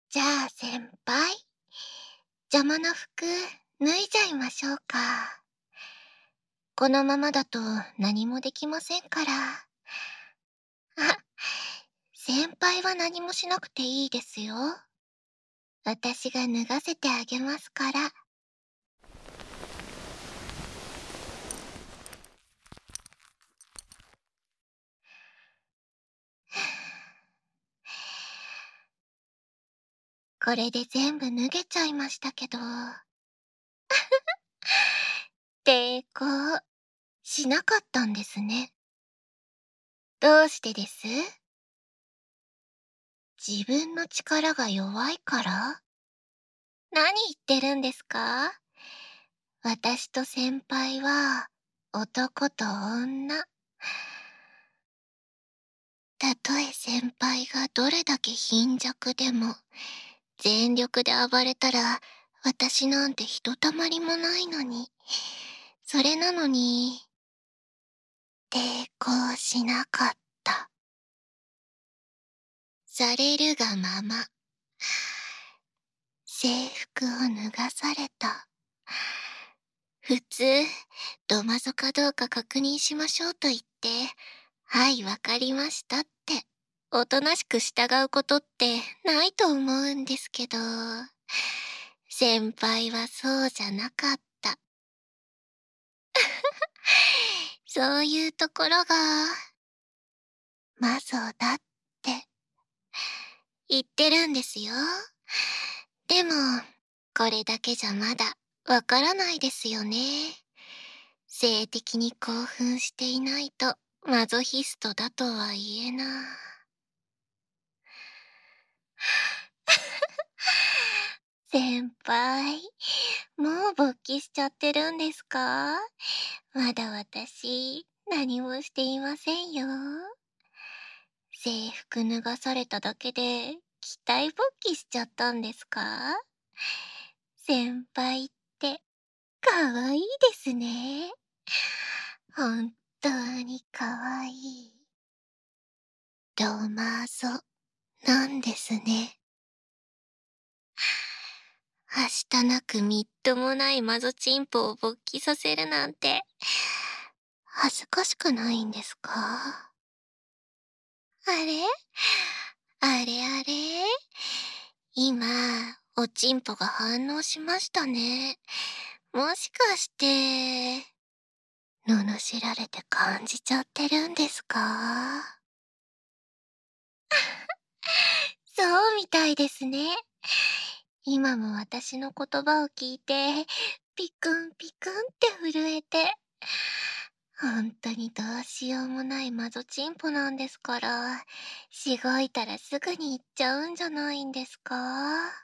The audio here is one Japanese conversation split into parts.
じゃあ先輩、邪魔な服脱いじゃいましょうか。このままだと何もできませんから。あ、先輩は何もしなくていいですよ。私が脱がせてあげますから。これで全部脱げちゃいましたけど。抵抗しなかったんですね。どうしてです？自分の力が弱いから？何言ってるんですか？私と先輩は男と女。たとえ先輩がどれだけ貧弱でも、全力で暴れたら私なんてひとたまりもないのに。それなのに、抵抗しなかった。されるがまま、制服を脱がされた。普通、ドマゾかどうか確認しましょうと言って、はい、わかりましたって、おとなしく従うことってないと思うんですけど、先輩はそうじゃなかった。そういうところが、マゾだって言ってるんですよ。でも、これだけじゃまだわからないですよね。性的に興奮していないとマゾヒストだとは言えな。先輩、もう勃起しちゃってるんですか？まだ私、何もしていませんよ。制服脱がされただけで、期待勃起しちゃったんですか？先輩って、かわいいですね。本当にかわいい。ドマゾなんですね。はしたなくみっともないマゾチンポを勃起させるなんて、恥ずかしくないんですか？あれあれあれ、今、おちんぽが反応しましたね。もしかして、罵られて感じちゃってるんですか？そうみたいですね。今も私の言葉を聞いて、ピクンピクンって震えて、本当にどうしようもないマゾチンポなんですから、しごいたらすぐに行っちゃうんじゃないんですか？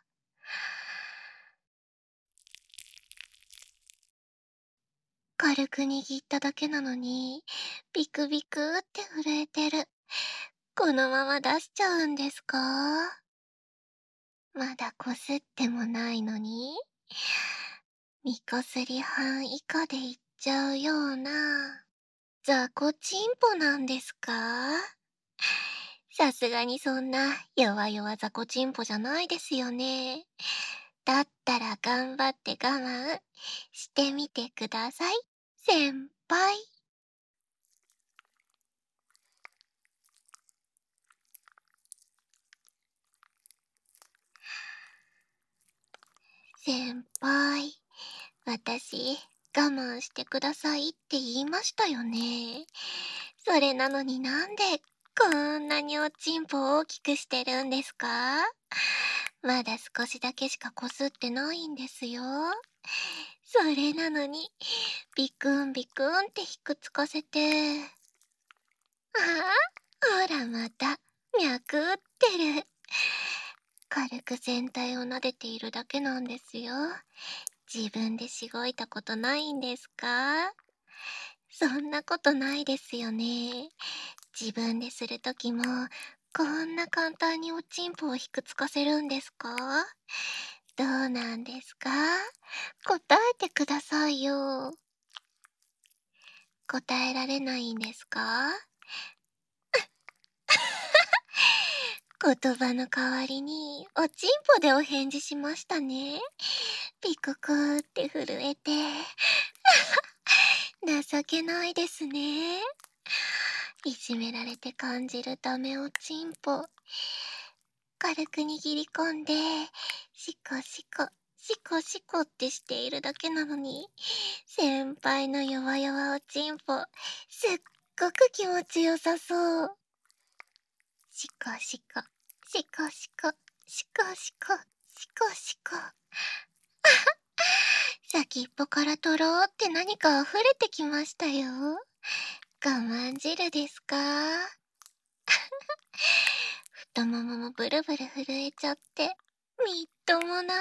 軽く握っただけなのに、ビクビクって震えてる。このまま出しちゃうんですか？まだこすってもないのに、みこすり範以下でいっちゃうような、雑魚チンポなんですか？さすがにそんな弱々雑魚チンポじゃないですよね。だったら頑張って我慢してみてください、先輩。先輩、私、我慢してくださいって言いましたよね。それなのになんで、こんなにおちんぽを大きくしてるんですか？まだ少しだけしかこすってないんですよ。それなのに、ビクンビクンってひくつかせて。ああ、ほらまた、脈打ってる。軽く全体を撫でているだけなんですよ。自分でしごいたことないんですか？そんなことないですよね。自分でするときも、こんな簡単におちんぽをひくつかせるんですか？どうなんですか？答えてくださいよ。答えられないんですか？ 言葉の代わりにおちんぽでお返事しましたね。ピククって震えて。情けないですね。いじめられて感じるためおちんぽ。軽く握り込んで、シコシコ、シコシコってしているだけなのに、先輩の弱々おちんぽ、すっごく気持ちよさそう。シコシコ、シコシコ、シコシコ、シコシコ。先っぽからとろーって何か溢れてきましたよ。我慢汁ですか？太もももブルブル震えちゃって、みっともない。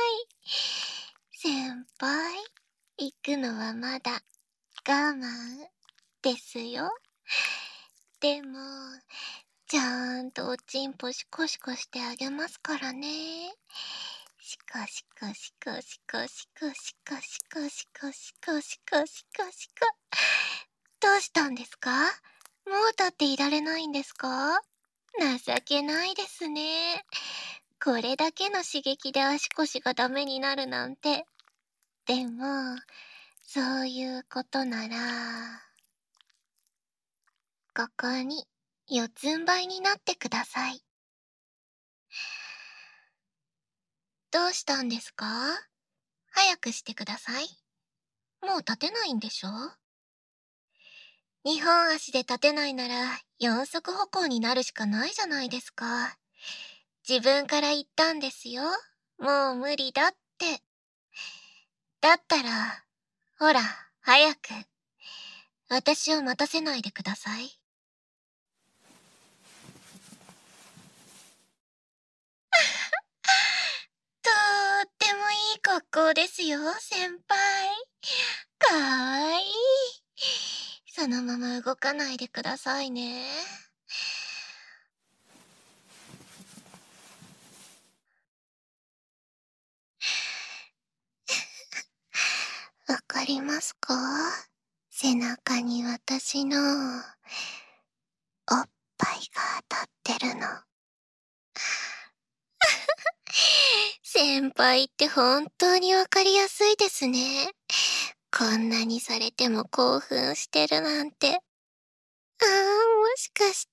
先輩、行くのはまだ我慢ですよ。でも、ちゃんとおちんぽシコシコしてあげますからね。シコシコシコシコシコシコシコシコシコシコシコシコ。どうしたんですか？もう立っていられないんですか？情けないですね。これだけの刺激で足腰がダメになるなんて。でも、そういうことなら、ここに四つん這いになってください。どうしたんですか？早くしてください。もう立てないんでしょ？二本足で立てないなら四足歩行になるしかないじゃないですか。自分から言ったんですよ。もう無理だって。だったら、ほら、早く。私を待たせないでください。とってもいい格好ですよ、先輩。かわいい。そのまま動かないでくださいね。わかりますか？背中に私のおっぱいが当たってるの。先輩って本当にわかりやすいですね。こんなにされても興奮してるなんて。もしかして、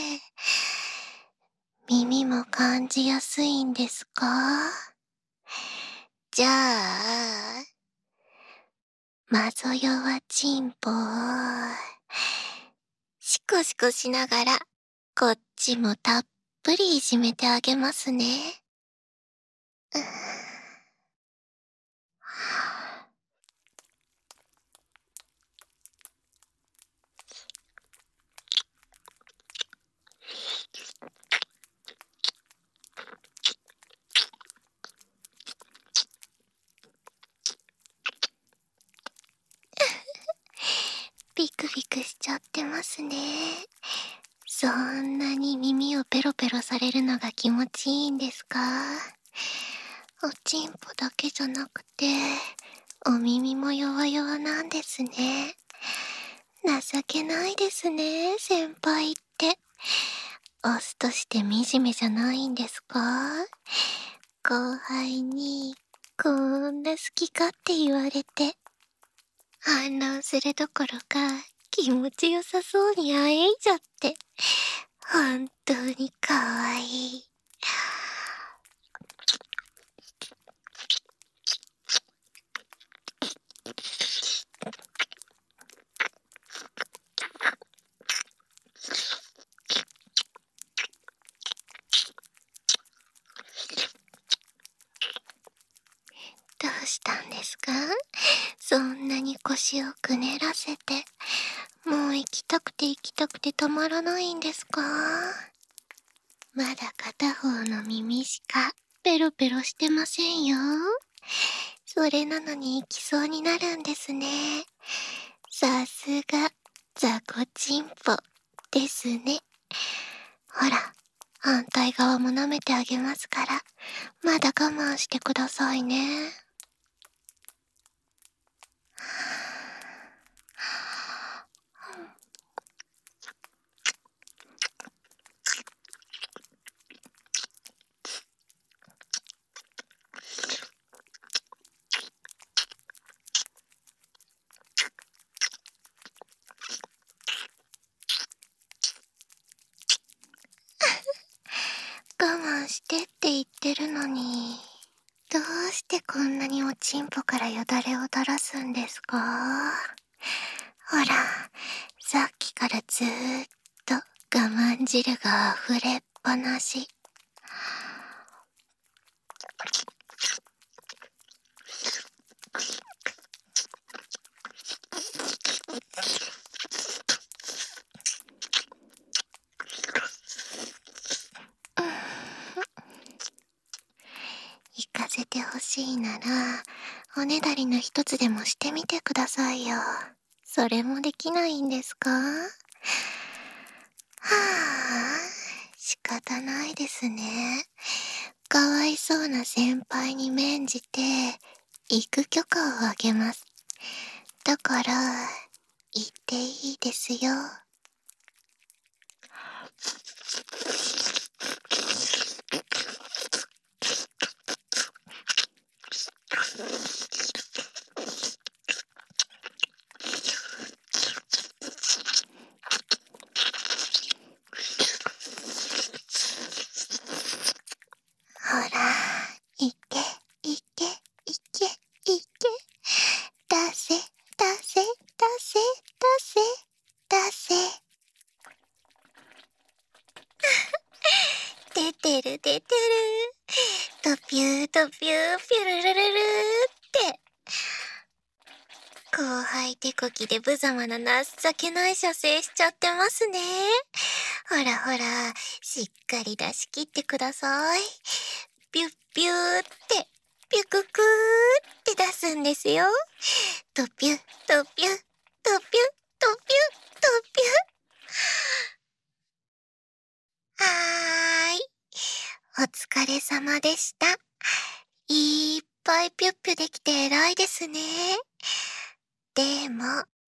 耳も感じやすいんですか？じゃあ、マゾヨはチンポを、シコシコしながら、こっちもたっぷりいじめてあげますね。うーん。ビクビクしちゃってますね。そんなに耳をペロペロされるのが気持ちいいんですか？おちんぽだけじゃなくて、お耳も弱々なんですね。情けないですね、先輩って。オスとして惨めじゃないんですか？後輩に、こんな好き勝手言われて。反論するどころか、気持ちよさそうにあえいじゃって。本当にかわいい。どうしたんですか？そんなに腰をくねらせて。もう行きたくて行きたくてたまらないんですか？まだ片方の耳しかペロペロしてませんよ。それなのに行きそうになるんですね。さすが、ザコチンポですね。ほら、反対側も舐めてあげますから、まだ我慢してくださいね。 してって言ってるのに、どうしてこんなにおちんぽからよだれを垂らすんですか？ほら、さっきからずーっと我慢汁が溢れっぱなし。行かせてほしいなら、おねだりの一つでもしてみてくださいよ。それもできないんですか？はあ、仕方ないですね。かわいそうな先輩に免じて、行く許可をあげます。だから、行っていいですよ。ほら、行け、行け、行け、行け。出せ、出せ、出せ、出せ、出せ。出てる、出てる。トピュー、トピュー、ピュルルルルーって。後輩手こきで無様な情けない射精しちゃってますね。ほらほら、しっかり出し切ってください。ピュッピューって、ピュククーって出すんですよ。トピュ、トピュ、トピュ、トピュ、トピュ。はーい。お疲れ様でした。いっぱいピュッピュできて偉いですね。でも、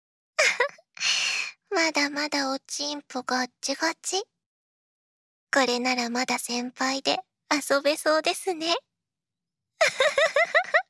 まだまだおちんぽガッチガチ。これならまだ先輩で遊べそうですね。